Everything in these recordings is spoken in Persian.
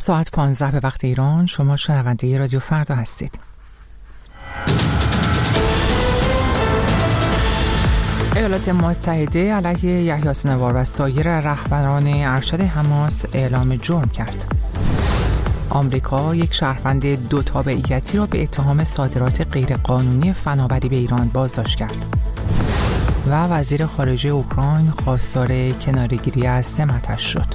ساعت 15 به وقت ایران. شما شنونده رادیو فردا هستید. ایالات متحده علیه یحیی سنوار و سایر رهبران ارشد حماس اعلام جرم کرد. آمریکا یک شهروند 2 تابعیتی را به اتهام صادرات غیرقانونی فناوری به ایران بازداشت کرد. و وزیر خارجه اوکراین خواستار کناره‌گیری از سمتش شد.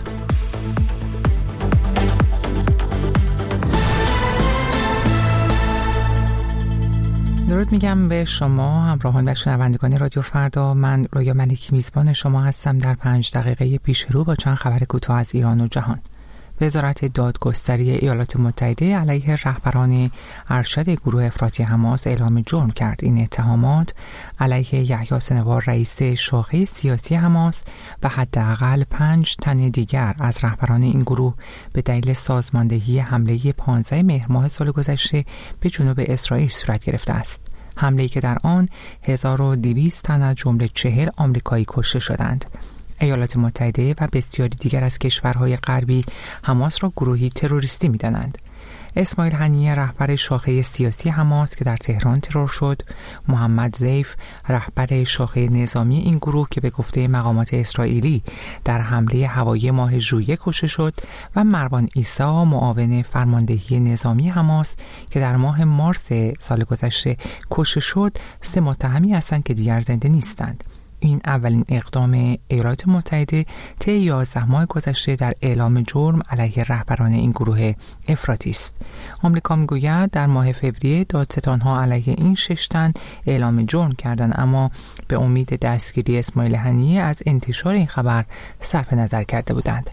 درود میگم به شما همراهان و شنوندگان رادیو فردا. من رویا ملکی میزبان شما هستم در 5 دقیقه پیش رو با چند خبر کوتاه از ایران و جهان. وزارت دادگستری ایالات متحده علیه رهبران ارشد گروه افراطی حماس اعلام جرم کرد. این اتهامات علیه یحیی سنوار رئیس شاخه سیاسی حماس و حداقل 5 تن دیگر از رهبران این گروه به دلیل سازماندهی حمله 15 مهر ماه سال گذشته به جنوب اسرائیل صورت گرفته است. حمله‌ای که در آن 1200 تن از جمله 40 آمریکایی کشته شدند. ایالات متحده و بسیاری دیگر از کشورهای غربی حماس را گروهی تروریستی می‌دانند. اسماعیل هنیه رهبر شاخه سیاسی حماس که در تهران ترور شد، محمد ضیف رهبر شاخه نظامی این گروه که به گفته مقامات اسرائیلی در حمله هوایی ماه ژوئیه کشته شد و مروان عیسی معاون فرماندهی نظامی حماس که در ماه مارس سال گذشته کشته شد، 3 متهمی هستند که دیگر زنده نیستند. این اولین اقدام ایالات متحده طی 11 ماه گذشته در اعلام جرم علیه رهبران این گروه افراطی است. آمریکا میگوید در ماه فوریه دادستان‌ها علیه این 6 تن اعلام جرم کردند، اما به امید دستگیری اسماعیل هنیه از انتشار این خبر صرف نظر کرده بودند.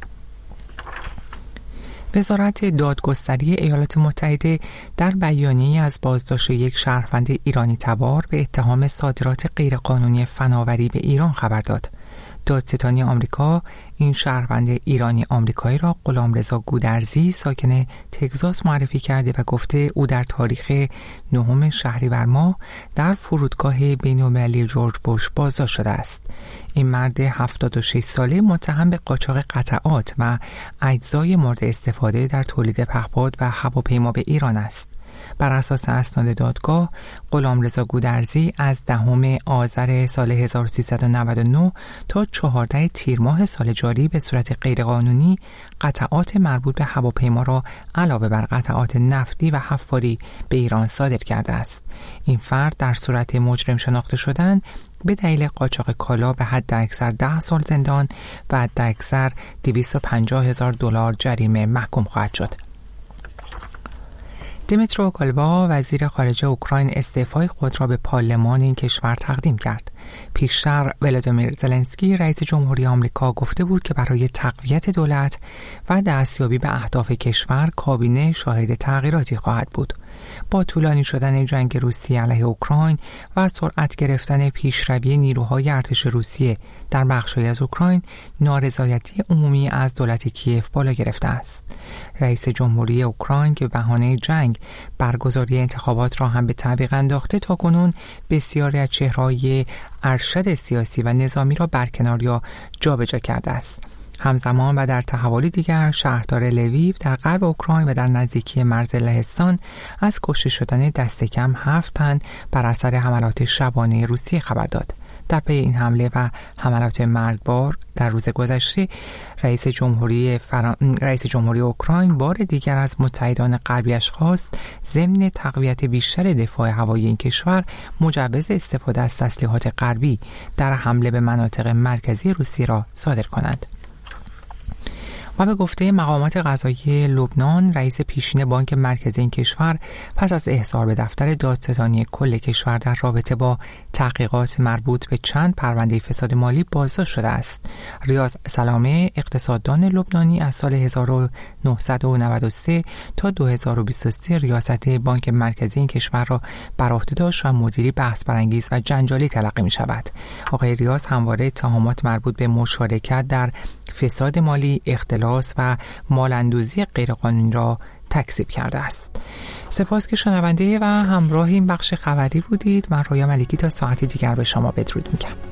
وزارت دادگستری ایالات متحده در بیانیه‌ای از بازداشت یک شهروند ایرانی تبار به اتهام صادرات غیرقانونی فناوری به ایران خبر داد. دادستانی آمریکا این شهروند ایرانی آمریکایی را غلامرضا گودرزی ساکن تگزاس معرفی کرده و گفته او در تاریخ 9 شهریور ماه در فرودگاه بین‌المللی جورج بوش بازداشت شده است. این مرد 76 ساله متهم به قاچاق قطعات و اجزای مورد استفاده در تولید پهپاد و هواپیما به ایران است. بر اساس اسناد دادگاه، غلامرضا گودرزی از 10 آذر سال 1399 تا 14 تیر ماه سال جاری به صورت غیرقانونی قطعات مربوط به هواپیما را علاوه بر قطعات نفتی و حفاری به ایران صادر کرده است. این فرد در صورت مجرم شناخته شدن به دلیل قاچاق کالا به حد اکثر 10 سال زندان و حد اکثر $250,000 جریمه محکوم خواهد شد. دیمیترو کلبا وزیر خارجه اوکراین استعفای خود را به پارلمان این کشور تقدیم کرد. پیشتر ولادیمیر زلنسکی رئیس جمهوری آمریکا گفته بود که برای تقویت دولت و دستیابی به اهداف کشور کابینه شاهد تغییراتی خواهد بود. با طولانی شدن جنگ روسیه علیه اوکراین و سرعت گرفتن پیشروی نیروهای ارتش روسیه در بخش‌هایی از اوکراین، نارضایتی عمومی از دولت کیف بالا گرفته است. رئیس جمهوری اوکراین که به بهانه جنگ برگزاری انتخابات را هم به تعویق انداخته، تاکنون بسیاری از چهره‌های ارشد سیاسی و نظامی را برکنار یا جابجا کرده است. همزمان و در تحولی دیگر، شهردار لویو در غرب اوکراین و در نزدیکی مرز لهستان از کشته شدن دست کم 7 تن بر اثر حملات شبانه روسیه خبر داد. در پی این حمله و حملات مرگبار در روز گذشته، رئیس جمهوری اوکراین بار دیگر از متحدان غربیش خواست ضمن تقویت بیشتر دفاع هوایی این کشور مجوز استفاده از تسلیحات غربی در حمله به مناطق مرکزی روسیه را صادر کنند. و به گفته مقامات قضایی لبنان، رئیس پیشین بانک مرکزی این کشور پس از احضار به دفتر دادستانی کل کشور در رابطه با تحقیقات مربوط به چند پرونده فساد مالی بازداشت شده است. ریاض سلامه، اقتصاددان لبنانی، از سال 1993 تا 2023 ریاست بانک مرکزی این کشور را بر عهده داشت و مدیری بحث برانگیز و جنجالی تلقی می شود. آقای ریاض همواره اتهامات مربوط به مشارکت در فساد مالی، اختلاس و مال‌اندوزی غیرقانونی را تکذیب کرده است. سپاس که شنونده و همراه این بخش خبری بودید. من رویا ملکی تا ساعتی دیگر به شما بدرود میگم.